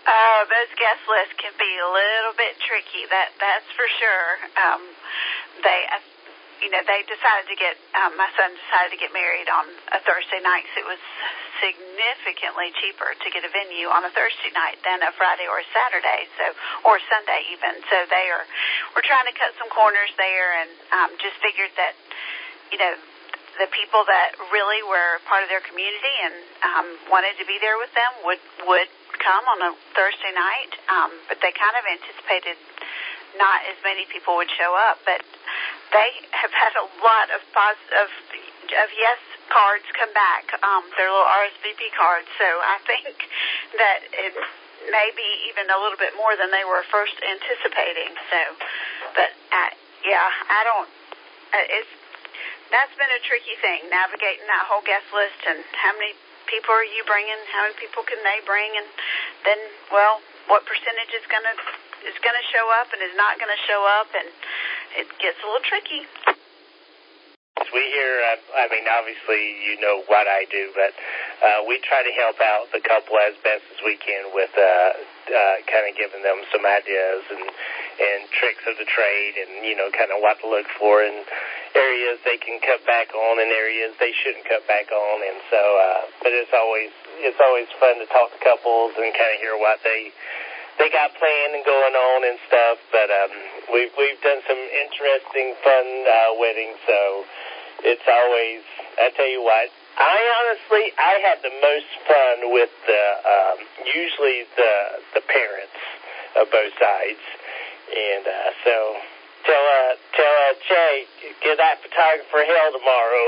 Oh, those guest lists can be a little bit tricky. That that's for sure. Um, they, uh, you know, they decided to get. Um, my son decided to get married on a Thursday night. So it was significantly cheaper to get a venue on a Thursday night than a Friday or a Saturday. So or Sunday even. So they are. We're trying to cut some corners there, and um, just figured that, you know, the people that really were part of their community and um, wanted to be there with them would would come on a Thursday night, um, but they kind of anticipated not as many people would show up. But they have had a lot of pos- of of yes cards come back, um, their little R S V P cards. So I think that it may be even a little bit more than they were first anticipating. So, but I, yeah, I don't. It's that's been a tricky thing, navigating that whole guest list and how many people are you bringing, how many people can they bring, and then, well, what percentage is going to is going to show up and is not going to show up, and it gets a little tricky. We hear, uh, I mean, obviously you know what I do, but uh, we try to help out the couple as best as we can with uh, uh, kind of giving them some ideas and, and tricks of the trade and, you know, kind of what to look for and areas they can cut back on and areas they shouldn't cut back on. And so, uh, but it's always, it's always fun to talk to couples and kind of hear what they they got planned and going on and stuff. But um, we've, we've done some interesting, fun uh, weddings, so it's always, I tell you what, I honestly, I had the most fun with the, um, usually the the parents of both sides. And uh, so tell, uh, tell uh, Jay, give that photographer hell tomorrow.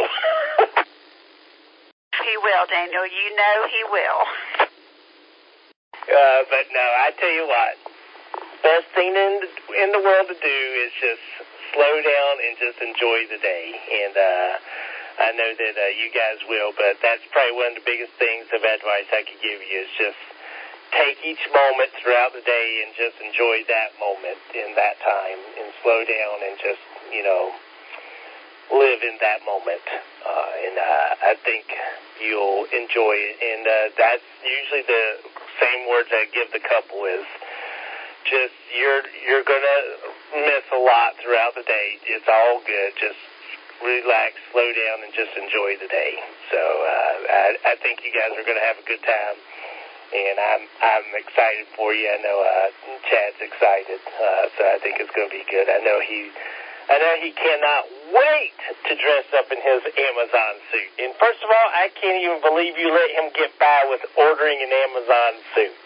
He will, Daniel. You know he will. Uh, but no, I tell you what, best thing in the, in the world to do is just slow down and just enjoy the day. And uh, I know that uh, you guys will, but that's probably one of the biggest things of advice I could give you is just take each moment throughout the day and just enjoy that moment in that time and slow down and just, you know, live in that moment. Uh, and uh, I think you'll enjoy it. And uh, that's usually the same words I give the couple is just you're you're going to miss a lot throughout the day. It's all good. Just relax, slow down, and just enjoy the day. So uh, I, I think you guys are going to have a good time. And I'm I'm excited for you. I know uh, Chad's excited, uh, so I think it's going to be good. I know he I know he cannot wait to dress up in his Amazon suit. And first of all, I can't even believe you let him get by with ordering an Amazon suit.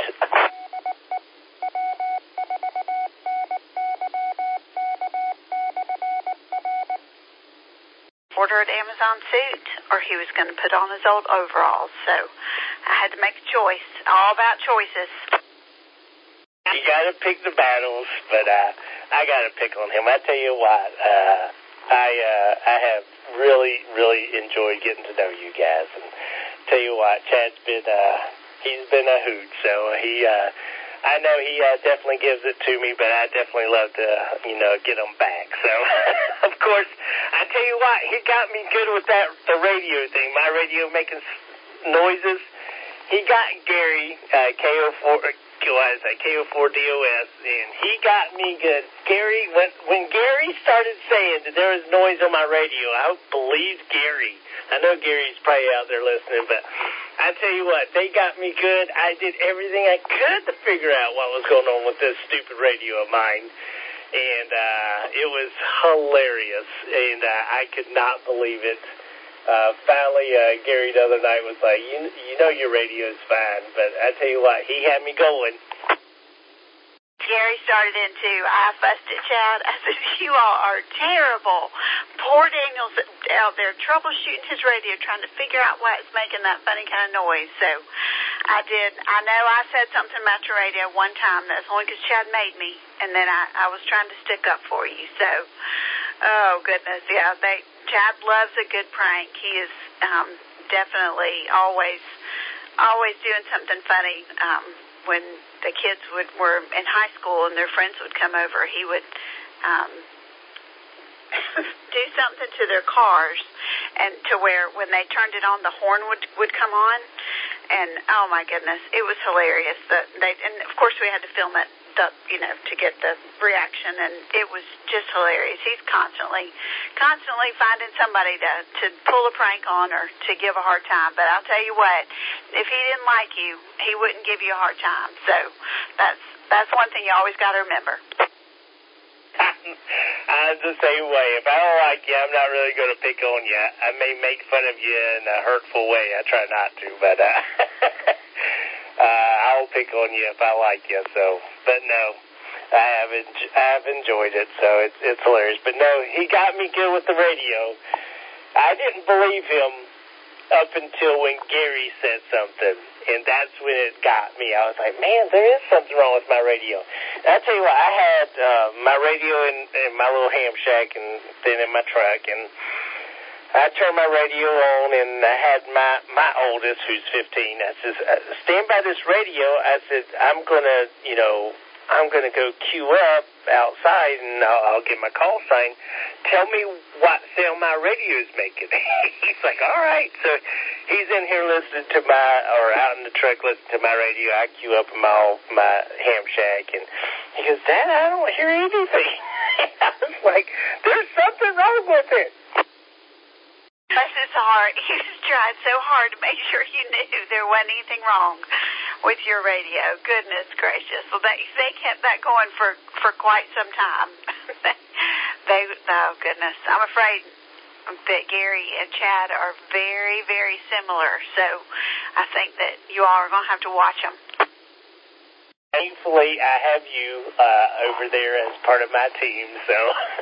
Ordered Amazon suit, or he was going to put on his old overalls. So I had to make a choice. All about choices. You got to pick the battles, but uh, I got to pick on him. I tell you what, uh, I uh, I have really, really enjoyed getting to know you guys. And tell you what, Chad's been uh, he's been a hoot. So he, uh, I know he uh, definitely gives it to me, but I definitely love to, you know, get him back. So of course, I tell you what, he got me good with that the radio thing. My radio making noises. He got Gary uh, K O four. What is that, K O four D O S, and he got me good. Gary, when when Gary started saying that there was noise on my radio, I believed Gary. I know Gary's probably out there listening, but I tell you what, they got me good. I did everything I could to figure out what was going on with this stupid radio of mine, and uh, it was hilarious, and uh, I could not believe it. Uh, finally, uh, Gary the other night was like, you, you know your radio's fine, but I tell you what, he had me going. Gary started in too. I fussed at Chad. I said, you all are terrible. Poor Daniel's out there troubleshooting his radio, trying to figure out why it's making that funny kind of noise. So I did. I know I said something about your radio one time. That's only because Chad made me, and then I, I was trying to stick up for you. So, oh, goodness, yeah, they... Chad loves a good prank. He is um, definitely always, always doing something funny. Um, when the kids would were in high school and their friends would come over, he would um, do something to their cars, and to where when they turned it on, the horn would would come on. and oh my goodness, it was hilarious. That they, and of course we had to film it, the, you know, to get the reaction, and it was just hilarious. He's constantly, constantly finding somebody to to pull a prank on or to give a hard time. But I'll tell you what, if he didn't like you, he wouldn't give you a hard time. So that's that's one thing you always got to remember. I'm the same way. If I don't like you, I'm not really going to pick on you. I may make fun of you in a hurtful way. I try not to, but uh, uh, I'll pick on you if I like you. So, but no, I have en- I have enjoyed it. So it's it's hilarious. But no, he got me good with the radio. I didn't believe him up until when Gary said something. And that's when it got me. I was like, man, there is something wrong with my radio. And I tell you what, I had uh, my radio in, in my little ham shack and then in my truck. And I turned my radio on, and I had my, my oldest, who's fifteen. I says, stand by this radio. I said, I'm going to, you know, I'm going to go queue up outside, and I'll, I'll get my call sign. Tell me what sound my radio is making. He's like, all right. So he's in here listening to my, or out in the truck listening to my radio. I queue up in my, my ham shack, and he goes, Dad, I don't hear anything. I was like, there's something wrong with it. Bless his heart. He was trying so hard to make sure you knew there wasn't anything wrong with your radio. Goodness gracious. Well, they, they kept that going for, for quite some time. they, oh, goodness. I'm afraid that Gary and Chad are very, very similar. So I think that you all are going to have to watch them. Thankfully, I have you uh, over there as part of my team, so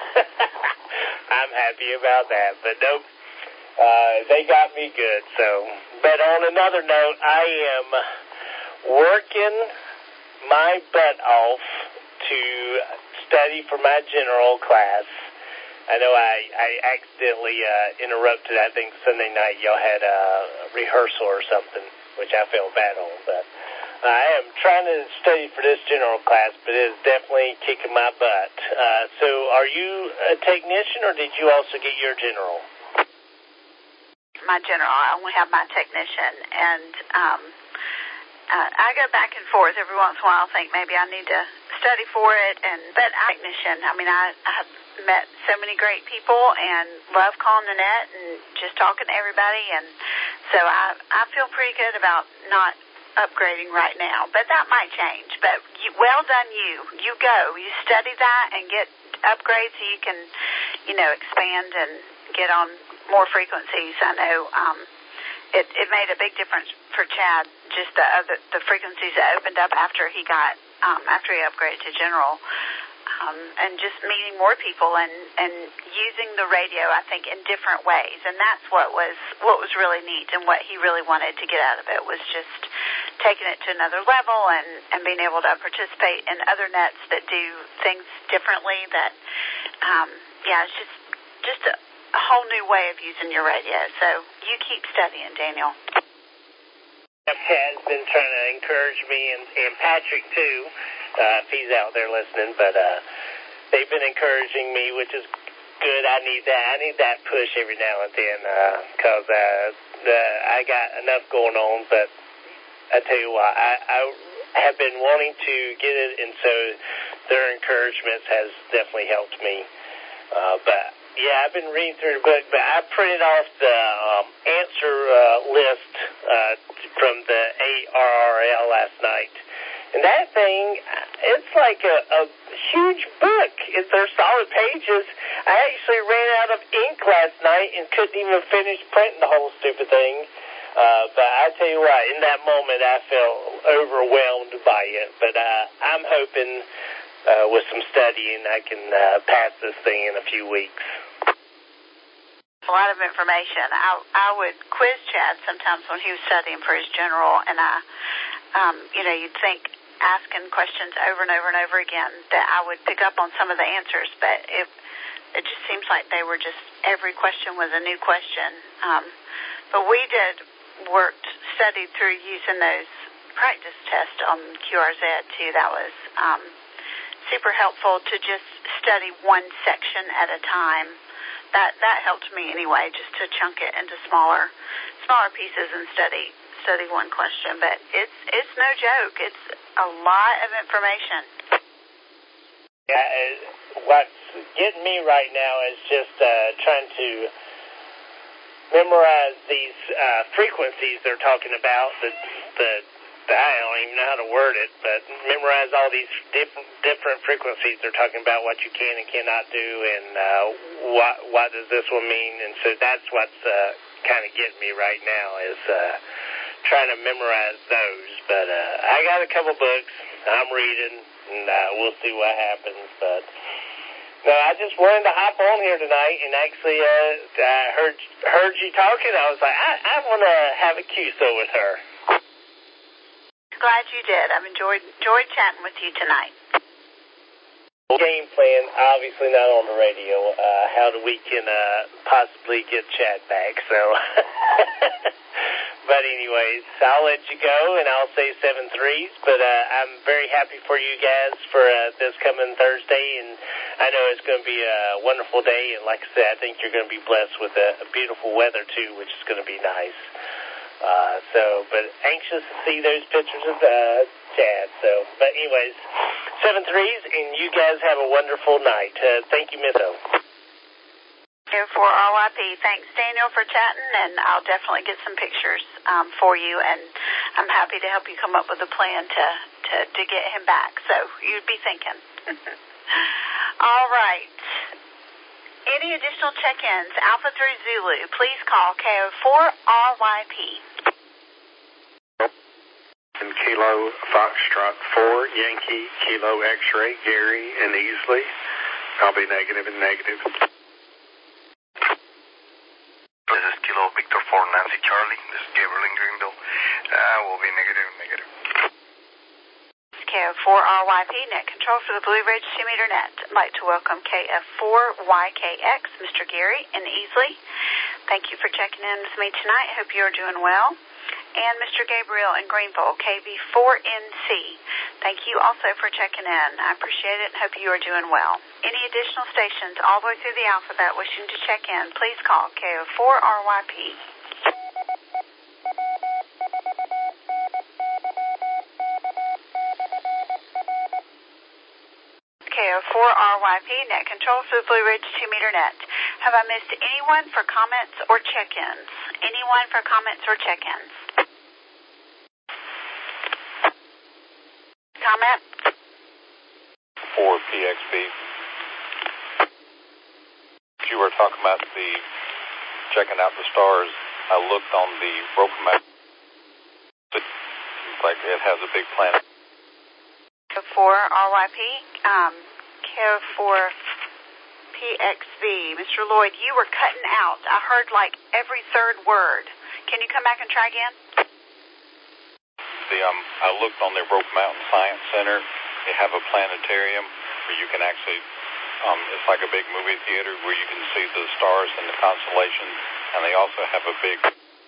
I'm happy about that. But nope. Uh, they got me good, so. But on another note, I am working my butt off to study for my general class. I know I, I accidentally uh, interrupted, I think Sunday night y'all had a rehearsal or something, which I felt bad on, but I am trying to study for this general class, but it is definitely kicking my butt. Uh, so are you a technician, or did you also get your general? My general. I only have my technician, and um, uh, I go back and forth every once in a while. I think maybe I need to study for it, and but I'm a technician. I mean, I, I have met so many great people and love calling the net and just talking to everybody, and so I I feel pretty good about not upgrading right now, but that might change. But you, well done, you. You go. You study that and get upgrades so you can, you know, expand and get on more frequencies. I know um, it, it made a big difference for Chad, just the other, the frequencies that opened up after he got, um, after he upgraded to general, um, and just meeting more people and, and using the radio, I think, in different ways. And that's what was, what was really neat, and what he really wanted to get out of it was just taking it to another level and, and being able to participate in other nets that do things differently that, um, yeah, it's just, just a, a whole new way of using your radio. So you keep studying, Daniel. Chad's been trying to encourage me, and, and Patrick too, uh, if he's out there listening, but uh, they've been encouraging me, which is good. I need that. I need that push every now and then, because uh, uh, the, I got enough going on, but I tell you what, I, I have been wanting to get it, and so their encouragements has definitely helped me. Uh, but yeah, I've been reading through the book, but I printed off the um, answer uh, list uh, from the A R R L last night. And that thing, it's like a, a huge book. It, they're solid pages. I actually ran out of ink last night and couldn't even finish printing the whole stupid thing. Uh, but I tell you what, in that moment, I felt overwhelmed by it. But uh, I'm hoping uh, with some studying, I can uh, pass this thing in a few weeks. A lot of information. I, I would quiz Chad sometimes when he was studying for his general, and I, um, you know, you'd think asking questions over and over and over again that I would pick up on some of the answers, but it it just seems like they were just, every question was a new question. Um, but we did worked, studied through using those practice tests on Q R Z too. That was um, super helpful to just study one section at a time. That that helped me anyway, just to chunk it into smaller smaller pieces and study study one question, but it's it's no joke. It's a lot of information. Yeah, what's getting me right now is just uh, trying to memorize these uh, frequencies they're talking about. The, the the I don't even know how to word it, but memorize all these different different frequencies they're talking about, what you can and cannot do, and uh, what what does this one mean? And so that's what's uh, kind of getting me right now is uh, trying to memorize those. But uh, I got a couple books I'm reading, and uh, we'll see what happens. But no, I just wanted to hop on here tonight, and actually uh, I heard heard you talking. I was like, I, I want to have a Q S O with her. Glad you did. I've enjoyed enjoyed chatting with you tonight. Game plan, obviously not on the radio. Uh, how do we can uh, possibly get Chad back? So, but anyways, I'll let you go, and I'll say seven threes. But uh, I'm very happy for you guys for uh, this coming Thursday, and I know it's going to be a wonderful day. And like I said, I think you're going to be blessed with a, a beautiful weather too, which is going to be nice. Uh, so, but anxious to see those pictures of uh, Chad. So, but anyways, seven threes, and you guys have a wonderful night. Uh, thank you, Miss O. For R Y P. Thanks, Daniel, for chatting, and I'll definitely get some pictures um, for you, and I'm happy to help you come up with a plan to, to, to get him back. So you'd be thinking. All right. Any additional check-ins? Alpha three Zulu, please call K O four R Y P. And Kilo Foxtrot four, Yankee, Kilo X-Ray, Gary, and Easley. I'll be negative and negative. This is Kilo Victor four, Nancy Charlie. This is Gabriel in Greenville. I will be negative and negative. K F four R Y P, net control for the Blue Ridge two meter net. I'd like to welcome K F four Y K X, Mister Gary in Easley. Thank you for checking in with me tonight. I hope you are doing well. And Mister Gabriel in Greenville, K V four N C. Thank you also for checking in. I appreciate it and hope you are doing well. Any additional stations all the way through the alphabet wishing to check in, please call K O four R Y P. K O four R Y P, net control for the Blue Ridge two meter net. Have I missed anyone for comments or check-ins? Anyone for comments or check-ins? Comment? For P X B. You were talking about the checking out the stars. I looked on the broken map. It seems like it has a big planet. K O four R Y P, um, K O four P X B. Mister Lloyd, you were cutting out. I heard like every third word. Can you come back and try again? The, um, I looked on their Broke Mountain Science Center. They have a planetarium where you can actually, um, it's like a big movie theater where you can see the stars and the constellations, and they also have a big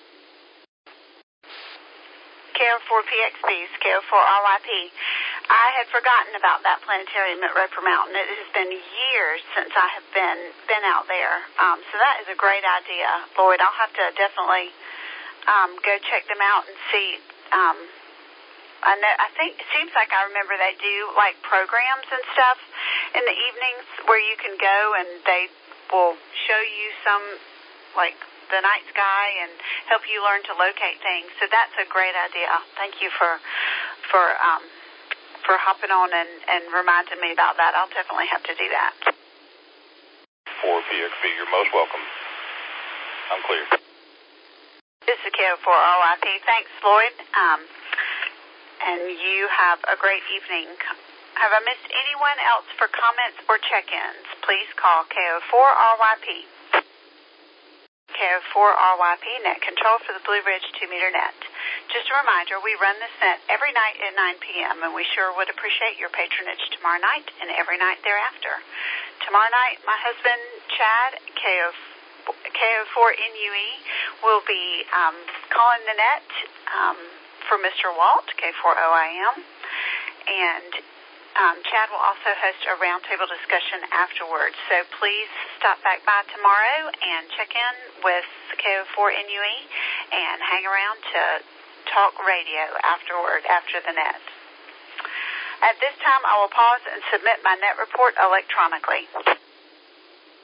K O four P X B, K O four R Y P. I had forgotten about that planetarium at Roper Mountain. It has been years since I have been been out there. Um, so that is a great idea, Lloyd. I'll have to definitely um, go check them out and see. Um, I know. I think it seems like I remember they do like programs and stuff in the evenings where you can go and they will show you some like the night sky and help you learn to locate things. So that's a great idea. Thank you for for um, for hopping on and, and reminding me about that. I'll definitely have to do that. For P X B, you're most welcome. I'm clear. This is K O four R Y P. Thanks, Lloyd. Um, and you have a great evening. Have I missed anyone else for comments or check-ins? Please call K O four R Y P. K O four R Y P, net control for the Blue Ridge two meter net. Just a reminder, we run this net every night at nine p.m., and we sure would appreciate your patronage tomorrow night and every night thereafter. Tomorrow night, my husband, Chad, K O four N U E, will be um, calling the net um, for Mister Walt, K four O I M, and Um, Chad will also host a roundtable discussion afterwards, so please stop back by tomorrow and check in with K O four N U E and hang around to Talk Radio afterward, after the net. At this time, I will pause and submit my net report electronically.